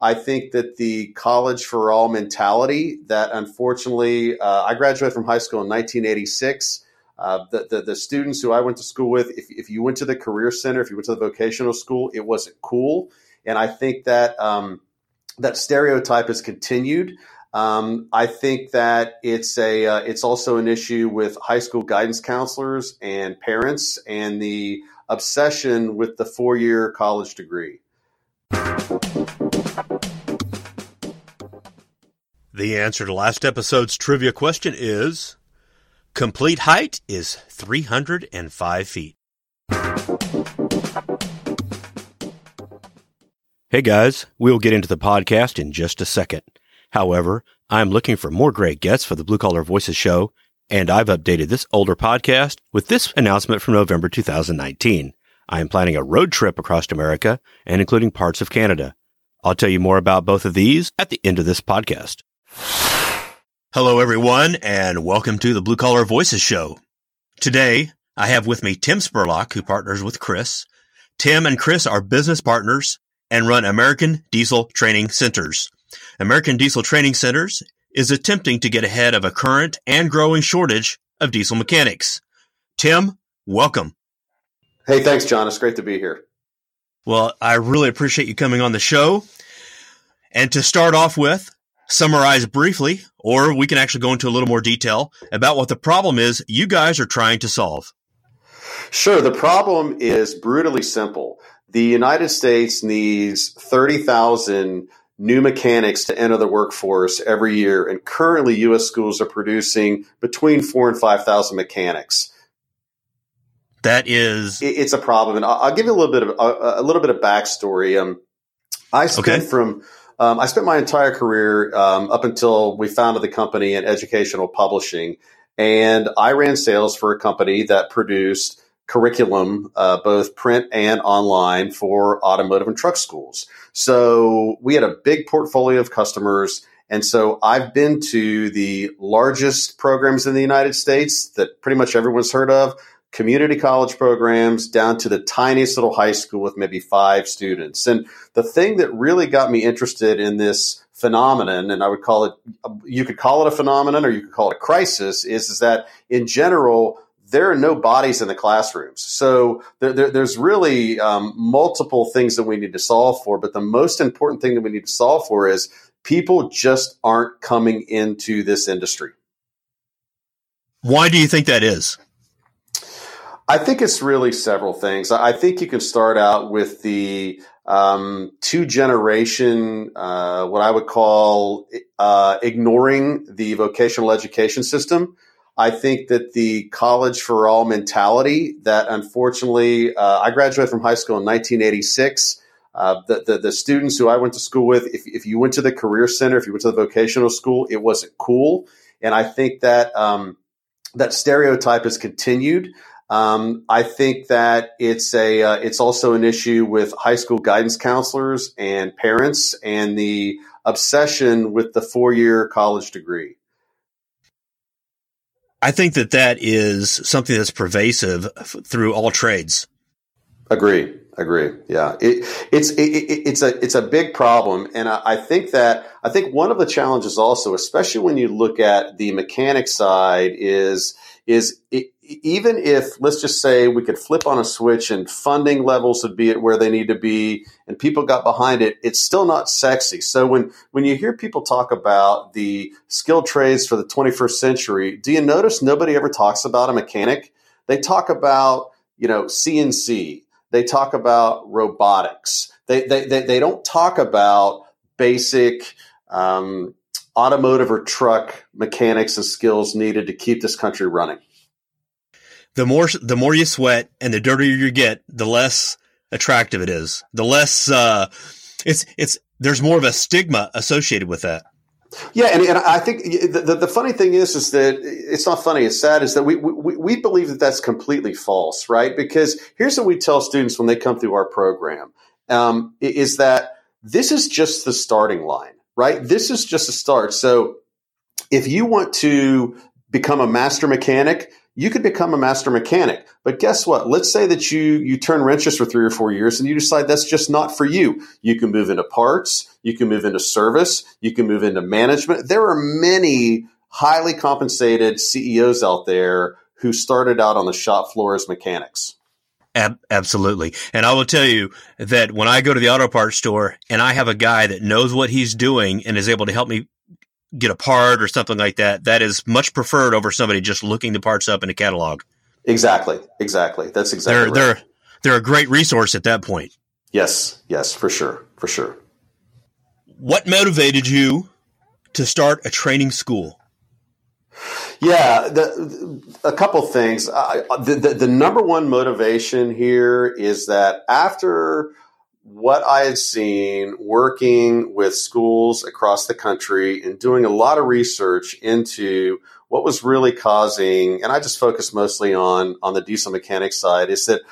I think that the college for all mentality that unfortunately, I graduated from high school in 1986. The students who I went to school with, if you went to the career center, if you went to the vocational school, it wasn't cool. And I think that that stereotype has continued. I think that it's also an issue with high school guidance counselors and parents and the obsession with the 4-year college degree. The answer to last episode's trivia question is: complete height is 305 feet. Hey guys, we'll get into the podcast in just a second. However, I'm looking for more great guests for the Blue Collar Voices show, and I've updated this older podcast with this announcement from November 2019. I am planning a road trip across America and including parts of Canada. I'll tell you more about both of these at the end of this podcast. Hello, everyone, and welcome to the Blue Collar Voices show. Today, I have with me Tim Spurlock, who partners with Chris. Tim and Chris are business partners and run American Diesel Training Centers. American Diesel Training Centers is attempting to get ahead of a current and growing shortage of diesel mechanics. Tim, welcome. Hey, thanks, John. It's great to be here. Well, I really appreciate you coming on the show. And to start off with, summarize briefly, or we can actually go into a little more detail about what the problem is you guys are trying to solve. Sure. The problem is brutally simple. The United States needs 30,000 new mechanics to enter the workforce every year, and currently U.S. schools are producing between 4,000 and 5,000 mechanics. That is, it's a problem, and I'll give you a little bit of backstory. I spent my entire career up until we founded the company in educational publishing, and I ran sales for a company that produced curriculum, both print and online, for automotive and truck schools. So we had a big portfolio of customers. And so I've been to the largest programs in the United States that pretty much everyone's heard of, community college programs, down to the tiniest little high school with maybe 5 students. And the thing that really got me interested in this phenomenon, and I would call it, you could call it a phenomenon or you could call it a crisis, is that in general, there are no bodies in the classrooms. So there's really multiple things that we need to solve for. But the most important thing that we need to solve for is people just aren't coming into this industry. Why do you think that is? I think it's really several things. I think you can start out with the 2-generation, what I would call ignoring the vocational education system. I think that the college for all mentality that unfortunately, I graduated from high school in 1986. The students who I went to school with, if you went to the career center, if you went to the vocational school, it wasn't cool. And I think that that stereotype has continued. I think that it's also an issue with high school guidance counselors and parents and the obsession with the 4-year college degree. I think that is something that's pervasive through all trades. Agree. Yeah, it's a big problem, and I think one of the challenges also, especially when you look at the mechanic side, is even if, let's just say, we could flip on a switch and funding levels would be at where they need to be and people got behind it, it's still not sexy. So when you hear people talk about the skilled trades for the 21st century, do you notice nobody ever talks about a mechanic? They talk about, CNC. They talk about robotics. They don't talk about basic automotive or truck mechanics and skills needed to keep this country running. The more you sweat and the dirtier you get, the less attractive it is. The less there's more of a stigma associated with that. Yeah, and I think the funny thing is that it's not funny, it's sad, is that we believe that that's completely false, right? Because here's what we tell students when they come through our program, is that this is just the starting line, right? This is just a start. So if you want to become a master mechanic, you could become a master mechanic. But guess what? Let's say that you turn wrenches for 3 or 4 years and you decide that's just not for you. You can move into parts. You can move into service. You can move into management. There are many highly compensated CEOs out there who started out on the shop floor as mechanics. Absolutely. And I will tell you that when I go to the auto parts store and I have a guy that knows what he's doing and is able to help me get a part or something like that, that is much preferred over somebody just looking the parts up in a catalog. Exactly. That's exactly right. They're a great resource at that point. Yes, for sure. What motivated you to start a training school? Yeah, a couple things. The number one motivation here is that after what I had seen working with schools across the country and doing a lot of research into what was really causing, and I just focused mostly on the diesel mechanic side, is that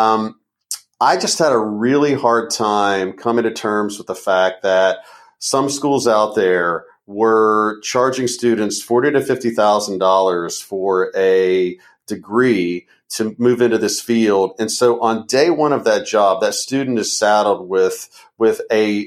I just had a really hard time coming to terms with the fact that some schools out there were charging students $40,000 to $50,000 for a degree to move into this field. And so on day one of that job, that student is saddled with a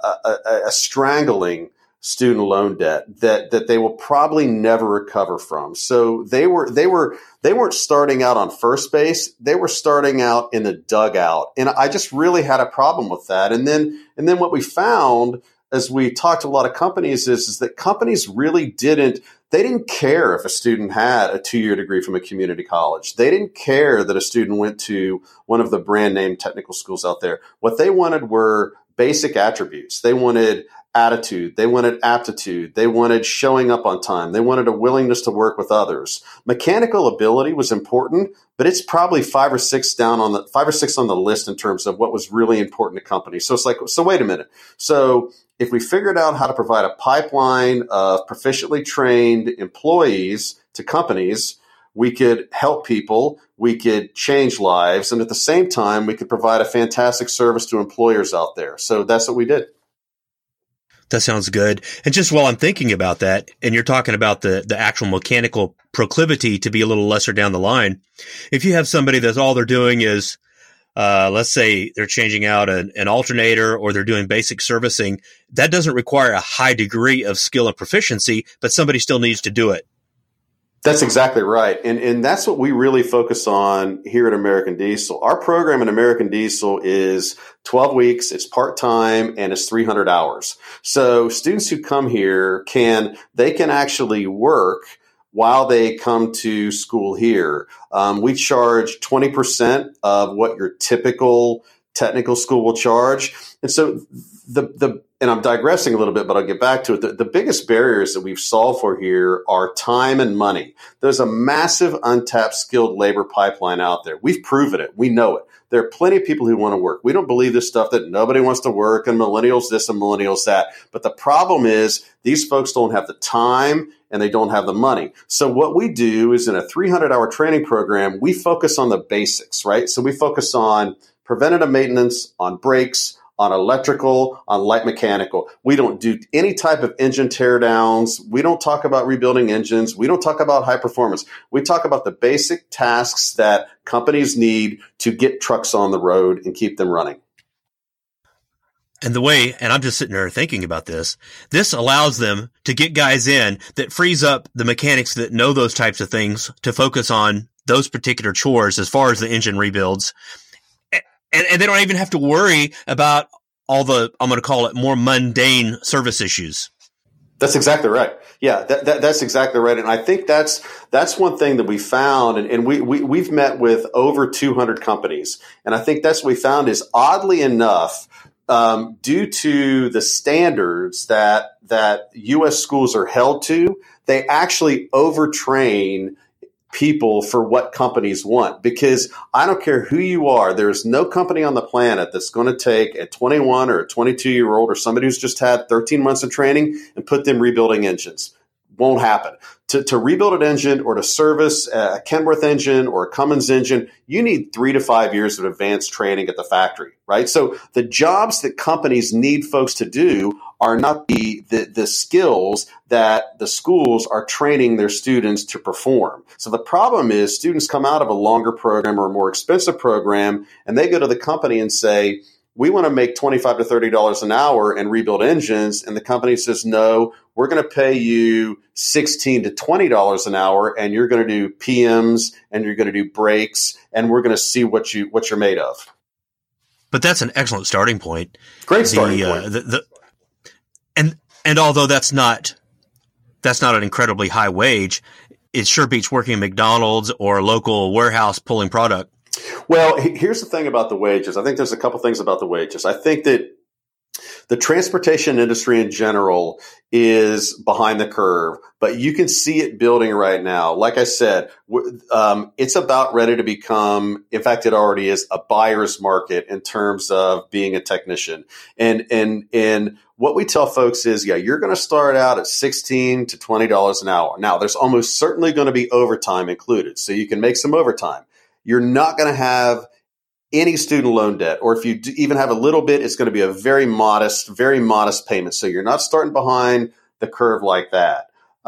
strangling student loan debt that they will probably never recover from. So they weren't starting out on first base. They were starting out in the dugout. And I just really had a problem with that. And then what we found as we talked to a lot of companies is that companies really didn't care if a student had a 2-year degree from a community college. They didn't care that a student went to one of the brand name technical schools out there. What they wanted were basic attributes. They wanted attitude. They wanted aptitude. They wanted showing up on time. They wanted a willingness to work with others. Mechanical ability was important, but it's probably 5 or 6 on the list in terms of what was really important to companies. So it's like, so wait a minute. So if we figured out how to provide a pipeline of proficiently trained employees to companies, we could help people, we could change lives, and at the same time, we could provide a fantastic service to employers out there. So that's what we did. That sounds good. And just while I'm thinking about that, and you're talking about the actual mechanical proclivity to be a little lesser down the line, if you have somebody that's all they're doing is, let's say they're changing out an alternator or they're doing basic servicing, that doesn't require a high degree of skill and proficiency, but somebody still needs to do it. That's exactly right. And that's what we really focus on here at American Diesel. Our program at American Diesel is 12 weeks, it's part-time, and it's 300 hours. So students who come here can actually work while they come to school here. We charge 20% of what your typical technical school will charge. And so and I'm digressing a little bit, but I'll get back to it. The biggest barriers that we've solved for here are time and money. There's a massive untapped skilled labor pipeline out there. We've proven it. We know it. There are plenty of people who want to work. We don't believe this stuff that nobody wants to work and millennials this and millennials that. But the problem is these folks don't have the time and they don't have the money. So what we do is in a 300-hour training program, we focus on the basics, right? So we focus on preventative maintenance, on brakes, on electrical, on light mechanical. We don't do any type of engine teardowns. We don't talk about rebuilding engines. We don't talk about high performance. We talk about the basic tasks that companies need to get trucks on the road and keep them running. And I'm just sitting there thinking about this allows them to get guys in that frees up the mechanics that know those types of things to focus on those particular chores as far as the engine rebuilds. And they don't even have to worry about all the, I'm going to call it, more mundane service issues. That's exactly right. Yeah, that's exactly right. And I think that's one thing that we found, and we've met with over 200 companies. And I think that's what we found is, oddly enough, due to the standards that U.S. schools are held to, they actually overtrain people for what companies want. Because I don't care who you are, there's no company on the planet that's going to take a 21 or a 22-year-old or somebody who's just had 13 months of training and put them rebuilding engines. Won't happen. To rebuild an engine or to service a Kenworth engine or a Cummins engine, you need 3 to 5 years of advanced training at the factory, right? So the jobs that companies need folks to do are not the skills that the schools are training their students to perform. So the problem is students come out of a longer program or a more expensive program, and they go to the company and say, we want to make $25 to $30 an hour and rebuild engines. And the company says, no, we're going to pay you $16 to $20 an hour, and you're going to do PMs and you're going to do brakes, and we're going to see what you're made of. But that's an excellent starting point. Great starting point. And although that's not an incredibly high wage, it sure beats working at McDonald's or a local warehouse pulling product. Well, here's the thing about the wages. I think there's a couple things about the wages. I think that the transportation industry in general is behind the curve, but you can see it building right now. Like I said, it's about ready to become, in fact, it already is, a buyer's market in terms of being a technician. And what we tell folks is, you're going to start out at $16 to $20 an hour. Now, there's almost certainly going to be overtime included, so you can make some overtime. You're not going to have any student loan debt, or if you even have a little bit, it's going to be a very modest payment. So you're not starting behind the curve like that.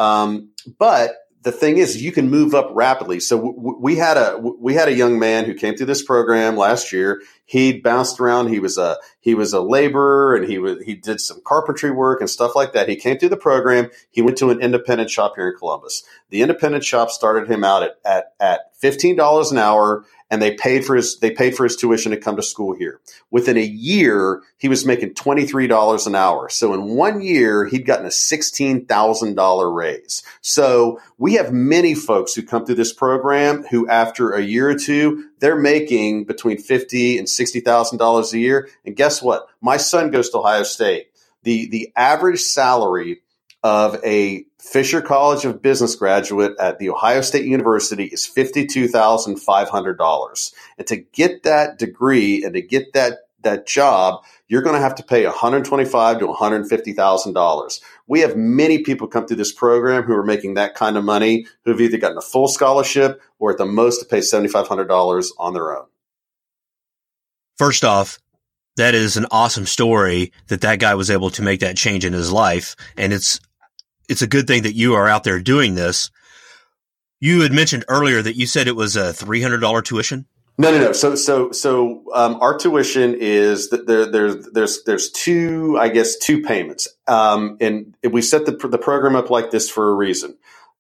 But the thing is, you can move up rapidly. So we had a young man who came through this program last year. He bounced around. He was a laborer, and he did some carpentry work and stuff like that. He came through the program. He went to an independent shop here in Columbus. The independent shop started him out at $15 an hour, and they paid for his tuition to come to school here. Within a year, he was making $23 an hour. So in 1 year, he'd gotten a $16,000 raise. So we have many folks who come through this program who, after a year or two, they're making between $50,000 and $60,000 a year. And guess what? My son goes to Ohio State. The average salary of a Fisher College of Business graduate at the Ohio State University is $52,500. And to get that degree and to get that job, you're going to have to pay $125,000 to $150,000. We have many people come through this program who are making that kind of money, who have either gotten a full scholarship or at the most to pay $7,500 on their own. First off, that is an awesome story that guy was able to make that change in his life. And it's a good thing that you are out there doing this. You had mentioned earlier that you said it was a $300 tuition. No. So our tuition is that there's two payments. And we set the program up like this for a reason.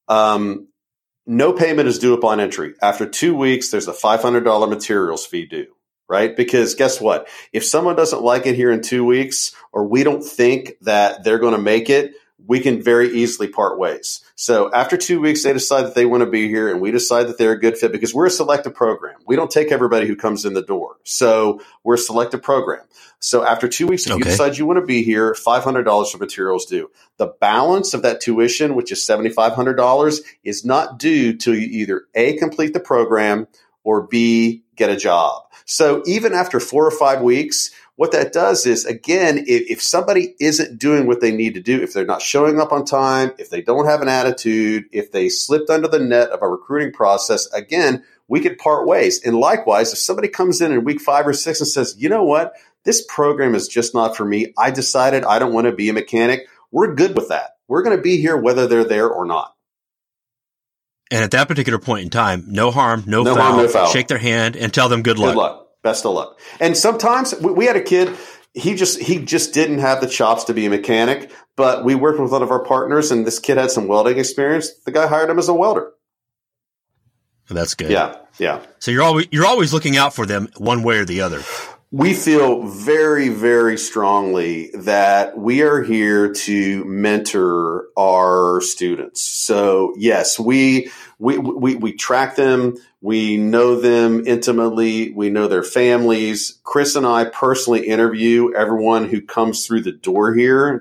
No payment is due upon entry. After 2 weeks, there's a $500 materials fee due. Right? Because guess what? If someone doesn't like it here in 2 weeks, or we don't think that they're going to make it, we can very easily part ways. So after 2 weeks, they decide that they want to be here, and we decide that they're a good fit, because we're a selective program. We don't take everybody who comes in the door. So we're a selective program. So after 2 weeks, if you decide you want to be here, $500 for materials due. The balance of that tuition, which is $7,500, is not due till you either A, complete the program, or B, get a job. So even after 4 or 5 weeks, what that does is, again, if somebody isn't doing what they need to do, if they're not showing up on time, if they don't have an attitude, if they slipped under the net of a recruiting process, again, we could part ways. And likewise, if somebody comes in week 5 or 6 and says, you know what, this program is just not for me, I decided I don't want to be a mechanic, we're good with that. We're going to be here whether they're there or not. And at that particular point in time, no harm, no foul. Shake their hand and tell them good luck. Good luck. Best of luck. And sometimes we had a kid, he just didn't have the chops to be a mechanic, but we worked with one of our partners, and this kid had some welding experience. The guy hired him as a welder. That's good. Yeah. So you're always looking out for them one way or the other. We feel very, very strongly that we are here to mentor our students. So yes, we track them. We know them intimately. We know their families. Chris and I personally interview everyone who comes through the door here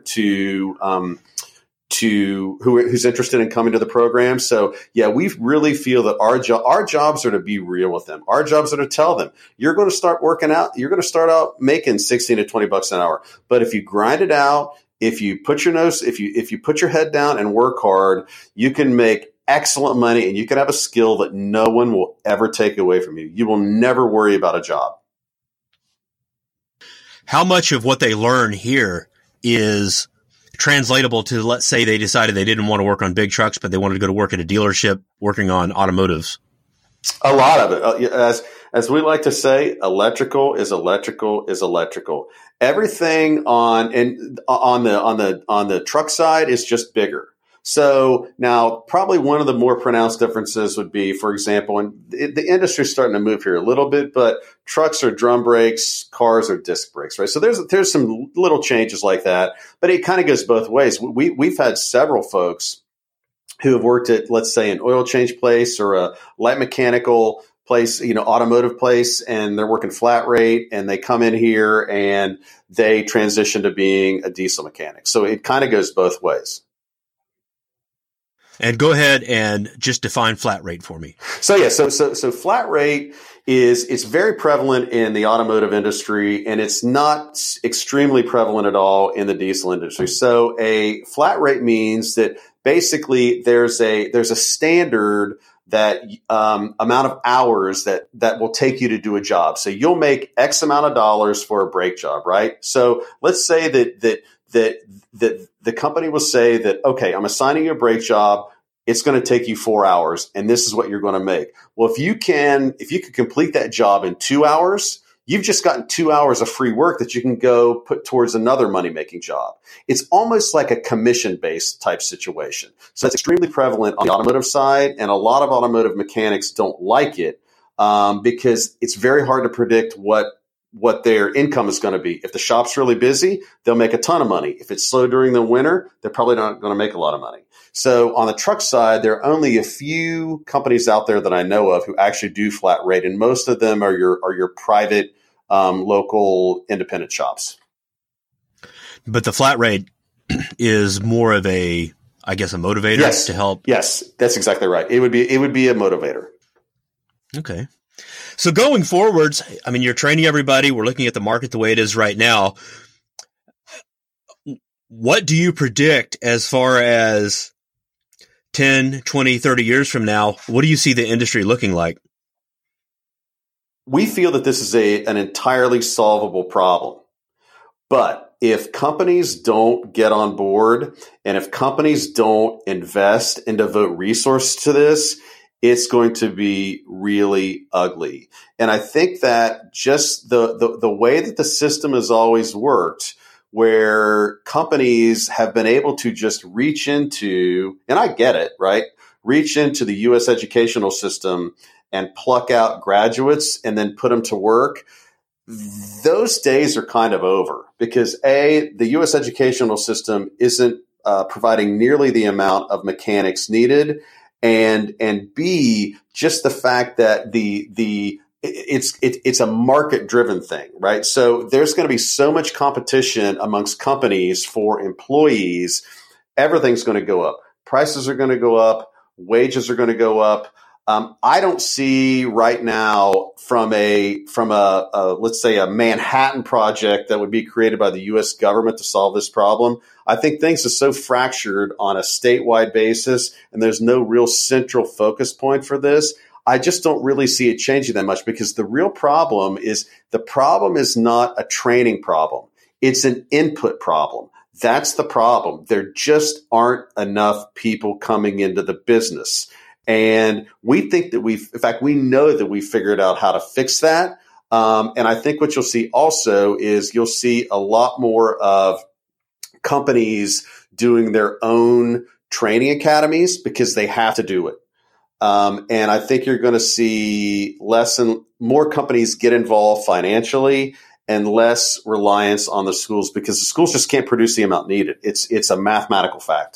who's interested in coming to the program. So yeah, we really feel that our jobs are to be real with them. Our jobs are to tell them, you're going to start working out. You're going to start out making $16 to $20 an hour. But if you grind it out, if you put your head down and work hard, you can make excellent money, and you can have a skill that no one will ever take away from you. You will never worry about a job. How much of what they learn here is translatable to, let's say they decided they didn't want to work on big trucks, but they wanted to go to work at a dealership working on automotives? A lot of it. As we like to say, electrical is electrical is electrical. Everything on the truck side is just bigger. So now probably one of the more pronounced differences would be, for example, and the industry is starting to move here a little bit, but trucks are drum brakes, cars are disc brakes, right? So there's some little changes like that, but it kind of goes both ways. We've had several folks who have worked at, let's say, an oil change place or a light mechanical place, automotive place, and they're working flat rate, and they come in here and they transition to being a diesel mechanic. So it kind of goes both ways. And go ahead and just define flat rate for me. So flat rate it's very prevalent in the automotive industry, and it's not extremely prevalent at all in the diesel industry. So a flat rate means that basically there's a standard that amount of hours that will take you to do a job. So you'll make X amount of dollars for a brake job, right? So let's say that the company will say that, okay, I'm assigning you a brake job. It's going to take you 4 hours, and this is what you're going to make. Well, if you can complete that job in 2 hours, you've just gotten 2 hours of free work that you can go put towards another money-making job. It's almost like a commission-based type situation. So that's extremely prevalent on the automotive side, and a lot of automotive mechanics don't like it because it's very hard to predict what their income is going to be. If the shop's really busy, they'll make a ton of money. If it's slow during the winter, they're probably not going to make a lot of money. So on the truck side, there are only a few companies out there that I know of who actually do flat rate, and most of them are your private, local independent shops. But the flat rate is more of a motivator to help. Yes, that's exactly right. It would be a motivator. Okay. So going forwards, I mean, you're training everybody. We're looking at the market the way it is right now. What do you predict as far as 10, 20, 30 years from now? What do you see the industry looking like? We feel that this is an entirely solvable problem. But if companies don't get on board, and if companies don't invest and devote resources to this, it's going to be really ugly. And I think that just the way that the system has always worked, where companies have been able to just reach into, and I get it, right? Reach into the U.S. educational system and pluck out graduates and then put them to work. Those days are kind of over because the U.S. educational system isn't providing nearly the amount of mechanics needed. And B, just the fact that it's a market driven thing, right? So there's going to be so much competition amongst companies for employees. Everything's going to go up. Prices are going to go up. Wages are going to go up. I don't see right now from let's say a Manhattan project that would be created by the U.S. government to solve this problem. I think things are so fractured on a statewide basis, and there's no real central focus point for this. I just don't really see it changing that much because the real problem is not a training problem. It's an input problem. That's the problem. There just aren't enough people coming into the business. And we think that we know that we figured out how to fix that. And I think what you'll see also is you'll see a lot more of companies doing their own training academies because they have to do it. And I think you're going to see more companies get involved financially and less reliance on the schools because the schools just can't produce the amount needed. It's a mathematical fact.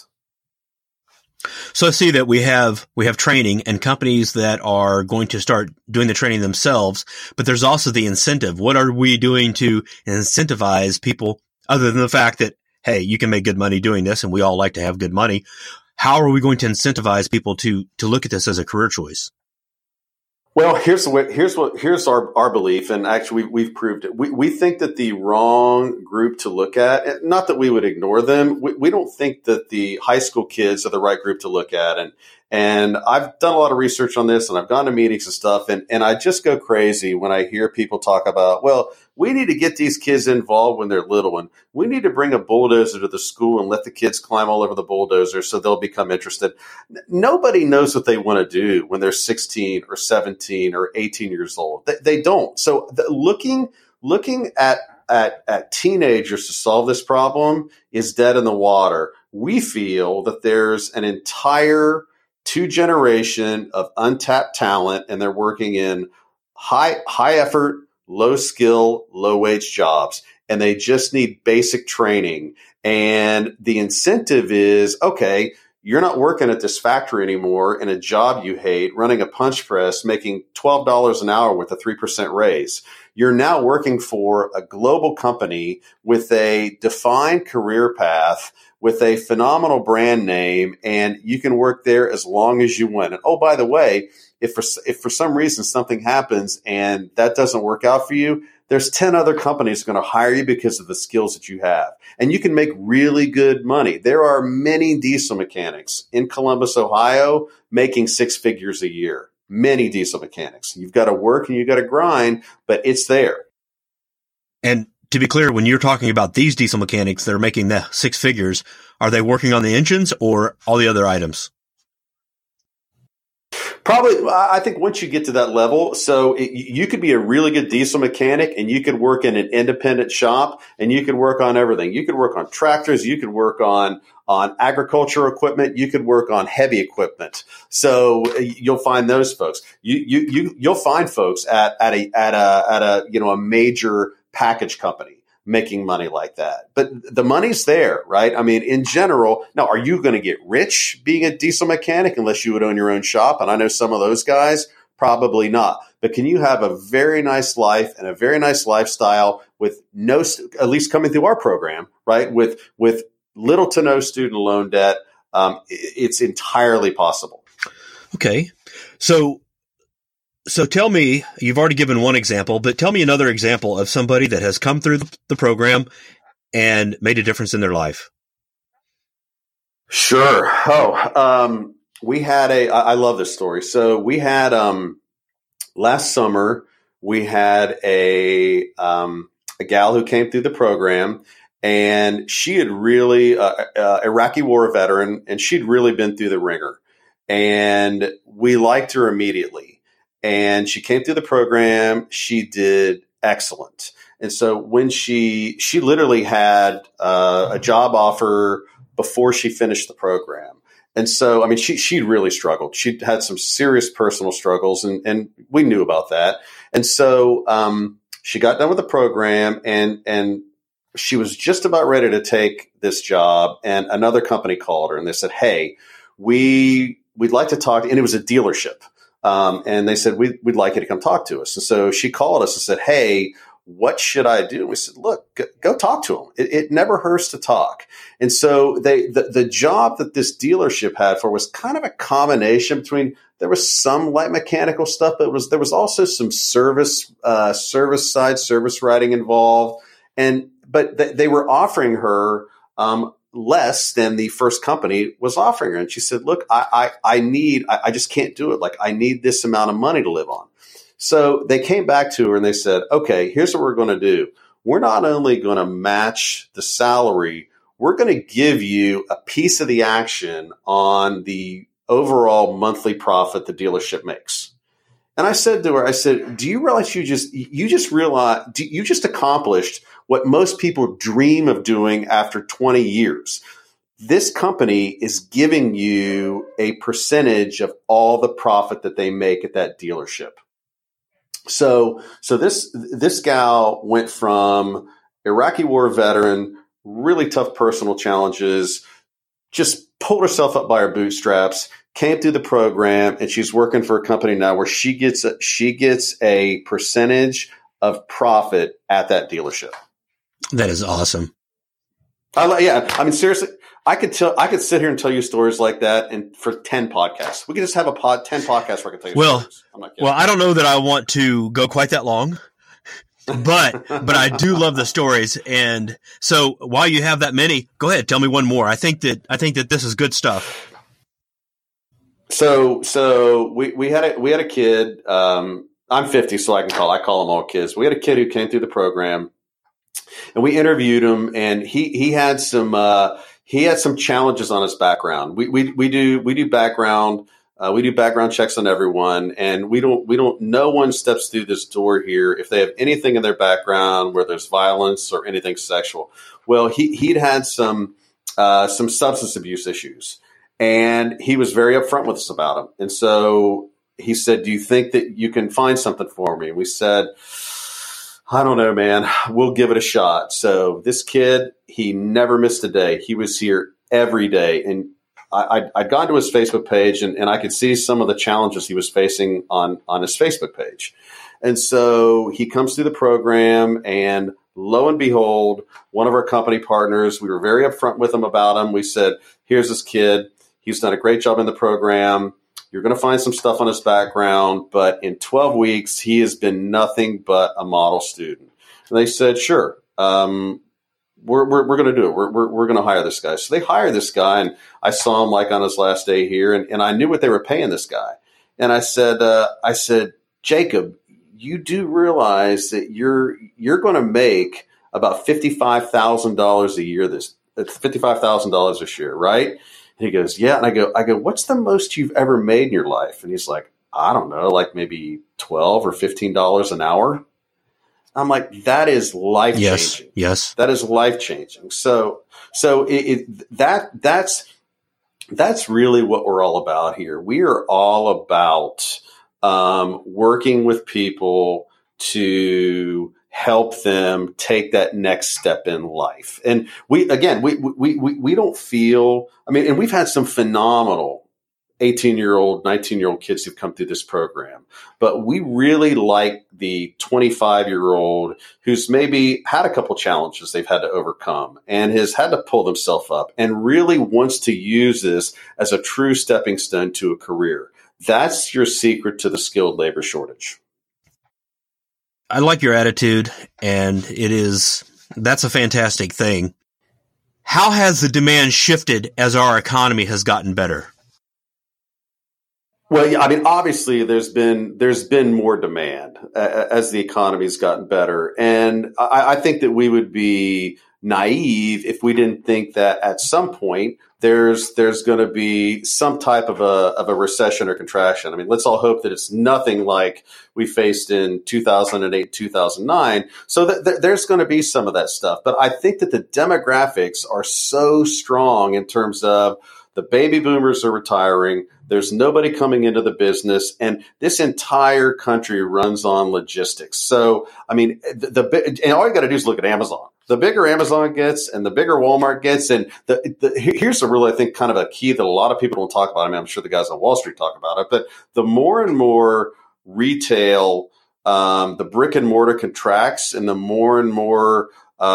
So I see that we have training and companies that are going to start doing the training themselves, but there's also the incentive. What are we doing to incentivize people other than the fact that, hey, you can make good money doing this and we all like to have good money? How are we going to incentivize people to look at this as a career choice? Well, here's our belief, and actually we've proved it. We think that the wrong group to look at, not that we would ignore them. We don't think that the high school kids are the right group to look at, And I've done a lot of research on this, and I've gone to meetings and stuff, and I just go crazy when I hear people talk about, well, we need to get these kids involved when they're little, and we need to bring a bulldozer to the school and let the kids climb all over the bulldozer so they'll become interested. Nobody knows what they want to do when they're 16 or 17 or 18 years old. They don't. So looking at teenagers to solve this problem is dead in the water. We feel that there's an entire 2 generation of untapped talent, and they're working in high effort, low skill, low wage jobs, and they just need basic training. And the incentive is, okay, you're not working at this factory anymore in a job you hate, running a punch press, making $12 an hour with a 3% raise. You're now working for a global company with a defined career path, with a phenomenal brand name, and you can work there as long as you want. And oh, by the way, if for some reason something happens and that doesn't work out for you, there's 10 other companies going to hire you because of the skills that you have. And you can make really good money. There are many diesel mechanics in Columbus, Ohio, making 6 figures a year. Many diesel mechanics. You've got to work and you've got to grind, but it's there. And to be clear, when you're talking about these diesel mechanics that are making the 6 figures, are they working on the engines or all the other items? Probably, I think once you get to that level, so you could be a really good diesel mechanic and you could work in an independent shop and you could work on everything. You could work on tractors, you could work on agricultural equipment, you could work on heavy equipment. So you'll find those folks. You'll find folks at a major package company making money like that. But the money's there, right? I mean, in general, now, are you going to get rich being a diesel mechanic unless you would own your own shop? And I know some of those guys, probably not. But can you have a very nice life and a very nice lifestyle with no, at least coming through our program, right? With little to no student loan debt. It's entirely possible. Okay. So tell me, you've already given one example, but tell me another example of somebody that has come through the program and made a difference in their life. Sure. We had I love this story. So we had, last summer, we had a gal who came through the program, and she had really, Iraqi war veteran, and she'd really been through the ringer, and we liked her immediately. And she came through the program. She did excellent. And so when she literally had a job offer before she finished the program. And so, I mean, she really struggled. She'd had some serious personal struggles, and we knew about that. And so she got done with the program, and she was just about ready to take this job. And another company called her, and they said, hey, we'd like to talk. And it was a dealership. And they said, we'd like you to come talk to us. And so she called us and said, hey, what should I do? And we said, look, go talk to them. It never hurts to talk. And so the job that this dealership had for was kind of a combination between, there was some light mechanical stuff, but there was also some service writing involved. But they were offering her, less than the first company was offering her. And she said, look, I just can't do it. Like, I need this amount of money to live on. So they came back to her and they said, okay, here's what we're going to do. We're not only going to match the salary, we're going to give you a piece of the action on the overall monthly profit the dealership makes. And I said to her, do you realize you just accomplished what most people dream of doing after 20 years? This company is giving you a percentage of all the profit that they make at that dealership. So this gal went from Iraqi war veteran, really tough personal challenges, just pulled herself up by her bootstraps, came through the program, and she's working for a company now where she gets a percentage of profit at that dealership. That is awesome. I mean, seriously, I could sit here and tell you stories like that, and for 10 podcasts, we could just have 10 podcasts where I can tell you stories. Well, I don't know that I want to go quite that long, but I do love the stories. And so while you have that many, go ahead, tell me one more. I think that this is good stuff. So we had a kid. I'm 50, so I call them all kids. We had a kid who came through the program, and we interviewed him, and he had some challenges on his background. We do background. We do background checks on everyone, and we don't. No one steps through this door here if they have anything in their background where there's violence or anything sexual. Well, he'd had some substance abuse issues, and he was very upfront with us about them. And so he said, "Do you think that you can find something for me?" And we said, "I don't know, man. We'll give it a shot." So this kid, he never missed a day. He was here every day, and I'd gone to his Facebook page, and I could see some of the challenges he was facing on his Facebook page. And so he comes through the program, and lo and behold, one of our company partners, we were very upfront with him about him. We said, "Here's this kid. He's done a great job in the program. You're going to find some stuff on his background, but in 12 weeks, he has been nothing but a model student." And they said, "Sure. We're going to do it. We're going to hire this guy." So they hired this guy, and I saw him like on his last day here, and I knew what they were paying this guy. And I said, "Jacob, you do realize that you're going to make about $55,000 a year $55,000 this year, right?" And he goes, "Yeah." And I go, "What's the most you've ever made in your life?" And he's like, "I don't know, like maybe $12 or $15 an hour." I'm like, that is life changing. Yes. That is life changing. So that's really what we're all about here. We are all about working with people to help them take that next step in life. And we don't feel, and we've had some phenomenal 18-year-old, 19-year-old kids who've come through this program. But we really like the 25-year-old who's maybe had a couple challenges they've had to overcome and has had to pull themselves up and really wants to use this as a true stepping stone to a career. That's your secret to the skilled labor shortage. I like your attitude, and that's a fantastic thing. How has the demand shifted as our economy has gotten better? Well, obviously there's been more demand as the economy's gotten better. And I think that we would be naive if we didn't think that at some point there's going to be some type of a recession or contraction. Let's all hope that it's nothing like we faced in 2008, 2009. So there's going to be some of that stuff. But I think that the demographics are so strong in terms of the baby boomers are retiring. There's nobody coming into the business, and this entire country runs on logistics. So, and all you got to do is look at Amazon. The bigger Amazon gets, and the bigger Walmart gets, and here's a really, I think, kind of a key that a lot of people don't talk about. I'm sure the guys on Wall Street talk about it, but the more and more retail, the brick and mortar contracts, and the more and more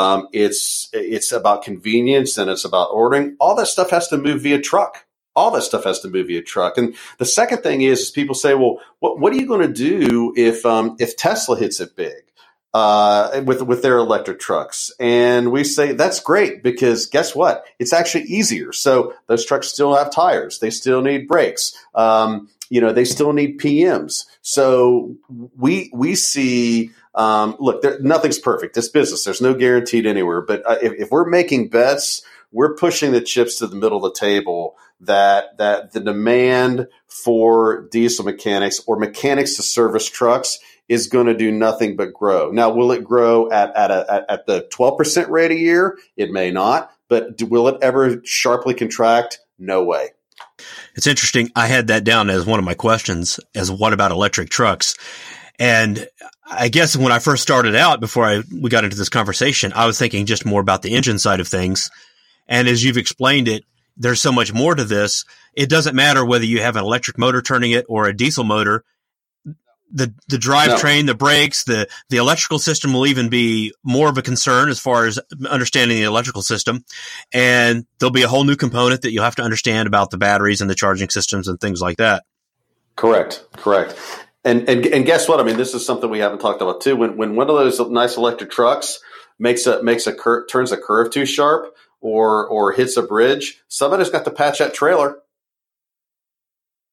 it's about convenience and it's about ordering. All that stuff has to move via truck. And the second thing is people say, well, what are you going to do if Tesla hits it big with their electric trucks? And we say that's great, because guess what? It's actually easier. So those trucks still have tires. They still need brakes. They still need PMs. So we see. Look, nothing's perfect. This business, there's no guaranteed anywhere. But if we're making bets, we're pushing the chips to the middle of the table that the demand for diesel mechanics or mechanics to service trucks is going to do nothing but grow. Now, will it grow at the 12% rate a year? It may not. But will it ever sharply contract? No way. It's interesting. I had that down as one of my questions, as what about electric trucks? And I guess when I first started out, before we got into this conversation, I was thinking just more about the engine side of things. And as you've explained it, there's so much more to this. It doesn't matter whether you have an electric motor turning it or a diesel motor. The drivetrain, the brakes, the electrical system will even be more of a concern as far as understanding the electrical system. And there'll be a whole new component that you'll have to understand about the batteries and the charging systems and things like that. Correct. And guess what? This is something we haven't talked about too. When one of those nice electric trucks turns a curve too sharp or hits a bridge, somebody's got to patch that trailer.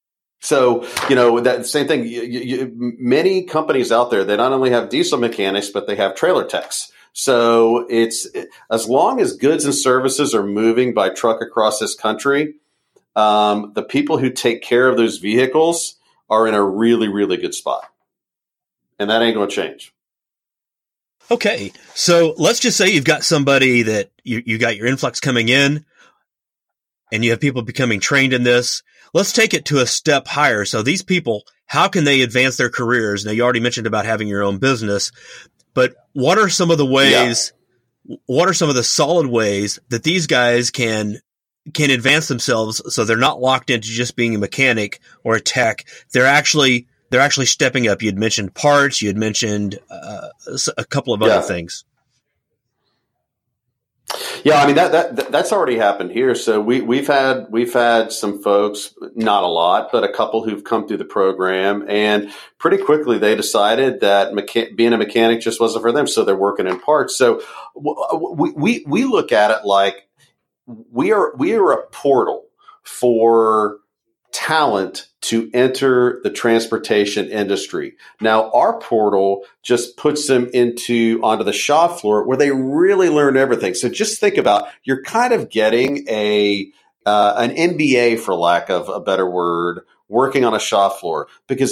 So, that same thing, many companies out there, they not only have diesel mechanics, but they have trailer techs. So it's, as long as goods and services are moving by truck across this country, the people who take care of those vehicles are in a really, really good spot. And that ain't going to change. Okay. So let's just say you've got somebody that you got your influx coming in and you have people becoming trained in this. Let's take it to a step higher. So these people, how can they advance their careers? Now, you already mentioned about having your own business, but what are some of the ways, what are some of the solid ways that these guys can advance themselves so they're not locked into just being a mechanic or a tech? They're actually stepping up. You had mentioned parts. You had mentioned a couple of other things. Yeah, I mean that's already happened here. So we've had some folks, not a lot, but a couple who've come through the program, and pretty quickly they decided that being a mechanic just wasn't for them. So they're working in parts. So we look at it like we are a portal for talent to enter the transportation industry. Now, our portal just puts them onto the shop floor where they really learn everything. So just think about, you're kind of getting an MBA, for lack of a better word, working on a shop floor, because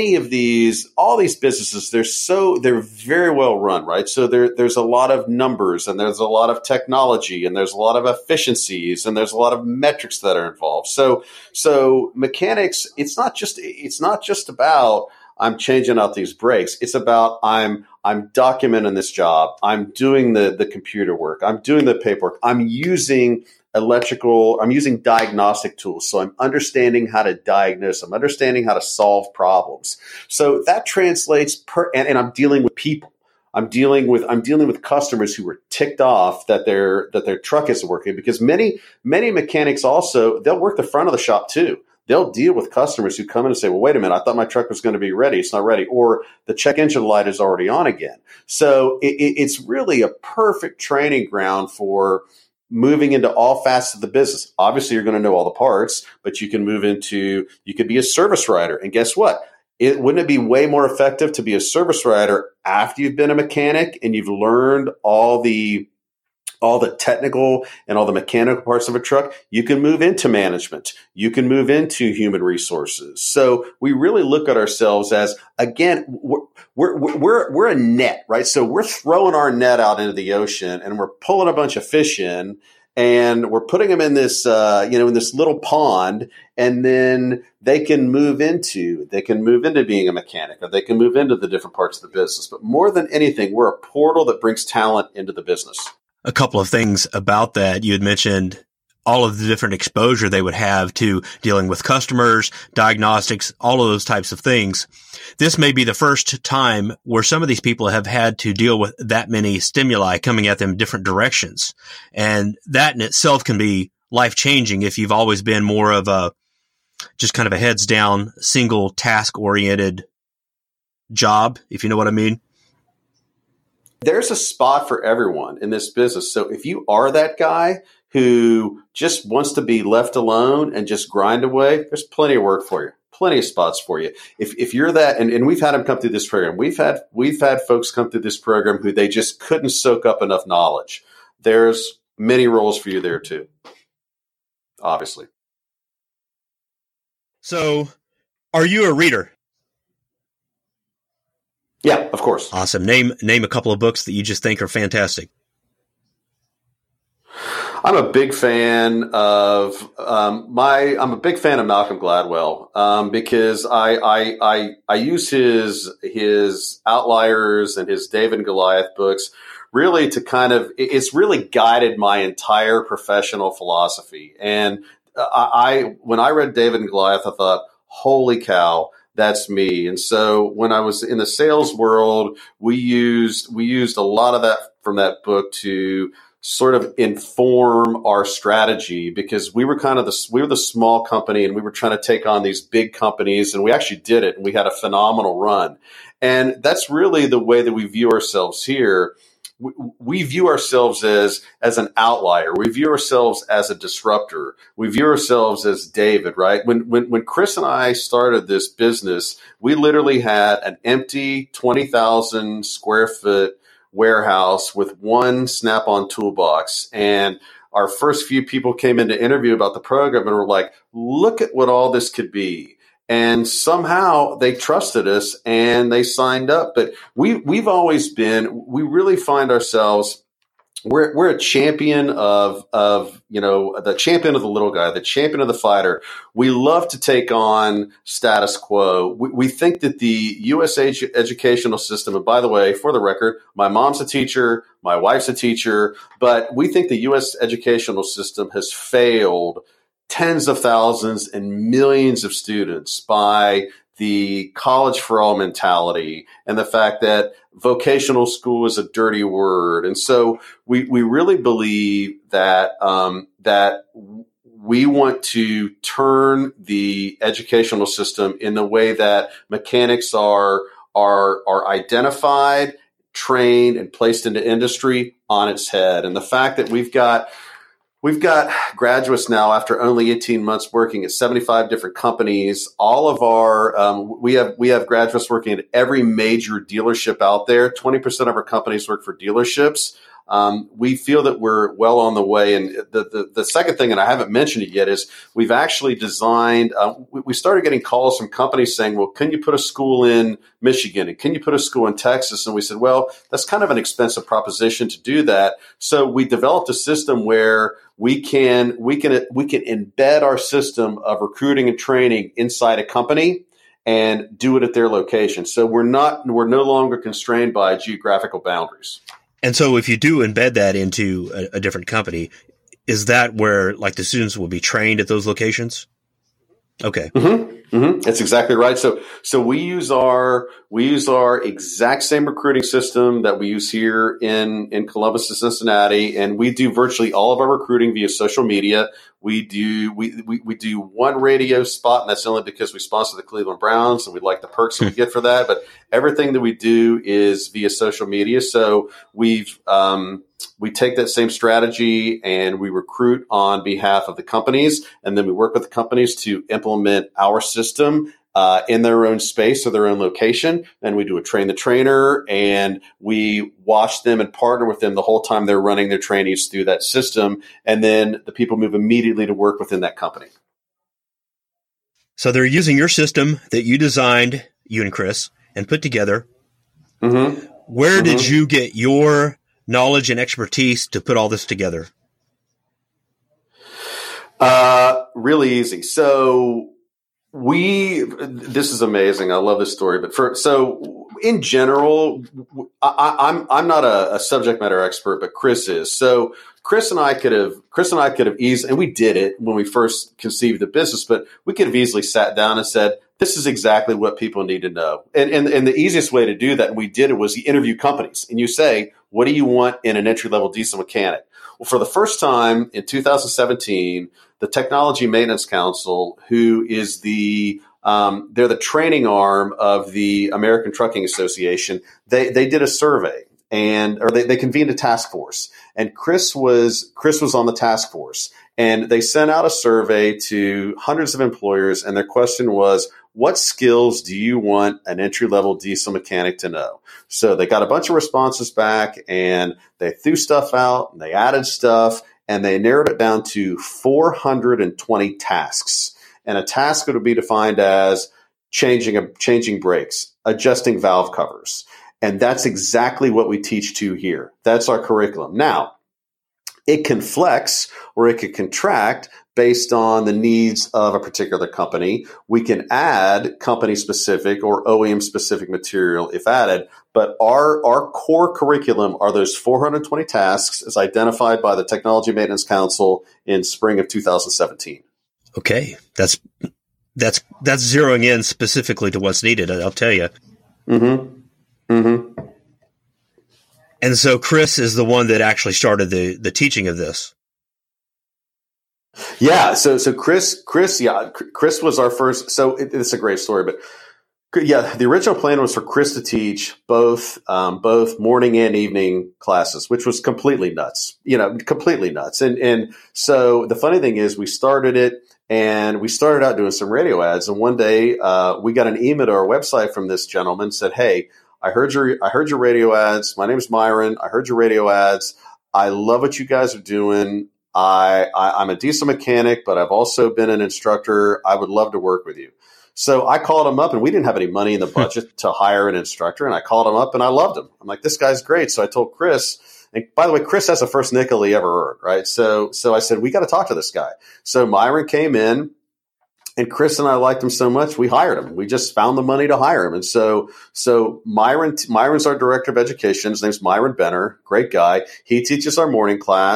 all these businesses, they're very well run, right? So there's a lot of numbers, and there's a lot of technology, and there's a lot of efficiencies, and there's a lot of metrics that are involved. So mechanics, it's not just about I'm changing out these brakes. It's about I'm documenting this job. I'm doing the computer work. I'm doing the paperwork. I'm using diagnostic tools. So I'm understanding how to diagnose. I'm understanding how to solve problems. So that translates and I'm dealing with people. I'm dealing with customers who are ticked off that their truck isn't working, because many mechanics also, they'll work the front of the shop too. They'll deal with customers who come in and say, well, wait a minute, I thought my truck was going to be ready. It's not ready. Or the check engine light is already on again. So it's really a perfect training ground for moving into all facets of the business. Obviously, you're going to know all the parts, but you can you could be a service writer. And guess what? Wouldn't it be way more effective to be a service writer after you've been a mechanic and you've learned all the technical and all the mechanical parts of a truck? You can move into management. You can move into human resources. So we really look at ourselves as, again, we're a net, right? So we're throwing our net out into the ocean and we're pulling a bunch of fish in, and we're putting them in this, in this little pond, and then they can move into being a mechanic, or they can move into the different parts of the business. But more than anything, we're a portal that brings talent into the business. A couple of things about that. You had mentioned all of the different exposure they would have to dealing with customers, diagnostics, all of those types of things. This may be the first time where some of these people have had to deal with that many stimuli coming at them in different directions. And that in itself can be life-changing if you've always been more of just kind of a heads down, single task oriented job, if you know what I mean. There's a spot for everyone in this business. So if you are that guy who just wants to be left alone and just grind away, there's plenty of work for you, plenty of spots for you. If you're that, and we've had them come through this program, we've had folks come through this program who they just couldn't soak up enough knowledge. There's many roles for you there too, obviously. So, are you a reader? Yeah, of course. Awesome. Name a couple of books that you just think are fantastic. I'm a big fan of Malcolm Gladwell because I use his Outliers and his David and Goliath books really to it's really guided my entire professional philosophy. And when I read David and Goliath, I thought, holy cow, that's me. And so when I was in the sales world, we used a lot of that from that book to sort of inform our strategy, because we were the small company and we were trying to take on these big companies, and we actually did it, and we had a phenomenal run. And that's really the way that we view ourselves here. we view ourselves as an outlier. We view ourselves as a disruptor. We view ourselves as David, right? When Chris and I started this business, we literally had an empty 20,000 square foot warehouse with one Snap-on toolbox. And our first few people came in to interview about the program and were like, look at what all this could be. And somehow they trusted us and they signed up. But we've always been, we really find ourselves, we're a champion of the champion of the little guy, the champion of the fighter. We love to take on status quo. We think that the U.S. educational system, and by the way, for the record, my mom's a teacher, my wife's a teacher, but we think the U.S. educational system has failed tens of thousands and millions of students by the college for all mentality and the fact that vocational school is a dirty word. And so we really believe that that we want to turn the educational system in the way that mechanics are identified, trained, and placed into industry on its head. And the fact that we've got graduates now after only 18 months working at 75 different companies. All of our we have graduates working at every major dealership out there. 20% of our companies work for dealerships. We feel that we're well on the way. And the second thing, and I haven't mentioned it yet, is we've actually designed, we started getting calls from companies saying, well, can you put a school in Michigan? And can you put a school in Texas? And we said, well, that's kind of an expensive proposition to do that. So we developed a system where we can embed our system of recruiting and training inside a company and do it at their location. So we're no longer constrained by geographical boundaries. And so if you do embed that into a different company, is that where like the students will be trained at those locations? Okay. Mm-hmm. Mm-hmm. That's exactly right. So we use our exact same recruiting system that we use here in Columbus and Cincinnati, and we do virtually all of our recruiting via social media. We do one radio spot, and that's only because we sponsor the Cleveland Browns and we like the perks that we get for that. But everything that we do is via social media. So we take that same strategy and we recruit on behalf of the companies, and then we work with the companies to implement our system in their own space or their own location. And we do a train the trainer, and we watch them and partner with them the whole time they're running their trainees through that system. And then the people move immediately to work within that company. So they're using your system that you designed, you and Chris, and put together. Mm-hmm. Where did you get your knowledge and expertise to put all this together? Really easy. So this is amazing. I love this story. But so in general, I'm not a subject matter expert, but Chris is. So Chris and I could have easily, and we did it when we first conceived the business, but we could have easily sat down and said, this is exactly what people need to know. And the easiest way to do that, and we did it, was you interview companies and you say, what do you want in an entry-level diesel mechanic? Well, for the first time in 2017, the Technology Maintenance Council, who is they're the training arm of the American Trucking Association, they did a survey or they convened a task force, and Chris was on the task force, and they sent out a survey to hundreds of employers, and their question was, what skills do you want an entry-level diesel mechanic to know? So they got a bunch of responses back, and they threw stuff out, and they added stuff, and they narrowed it down to 420 tasks. And a task would be defined as changing brakes, adjusting valve covers. And that's exactly what we teach to here. That's our curriculum. Now, it can flex or it can contract based on the needs of a particular company. We can add company-specific or OEM-specific material if added, but our core curriculum are those 420 tasks as identified by the Technology Maintenance Council in spring of 2017. Okay, that's zeroing in specifically to what's needed, I'll tell you. Mm-hmm. Mm-hmm. And so Chris is the one that actually started the teaching of this. Yeah. So Chris was our first. So it's a great story, but Yeah, the original plan was for Chris to teach both morning and evening classes, which was completely nuts. Completely nuts. And so the funny thing is, we started it, and we started out doing some radio ads. And one day, we got an email to our website from this gentleman, said, "Hey, I heard your radio ads. My name is Myron. I heard your radio ads. I love what you guys are doing. I'm a diesel mechanic, but I've also been an instructor. I would love to work with you." So I called him up, and we didn't have any money in the budget to hire an instructor. And I called him up, and I loved him. I'm like, this guy's great. So I told Chris, and by the way, Chris has the first nickel he ever earned, right? So I said, we got to talk to this guy. So Myron came in, and Chris and I liked him so much, we hired him. We just found the money to hire him. And so Myron's our director of education. His name's Myron Benner, great guy. He teaches our morning class.